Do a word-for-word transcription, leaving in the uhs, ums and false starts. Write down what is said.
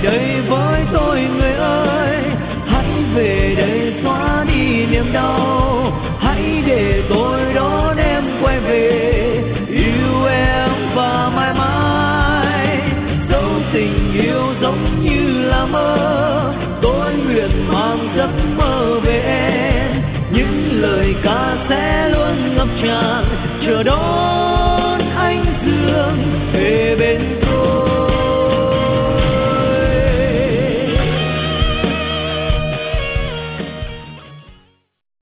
đây với tôi người ơi, hãy về đây xóa đi niềm đau, hãy để tôi đón em quay về yêu em và mãi mãi. Dẫu tình yêu giống như là mơ, tôi nguyện mang giấc mơ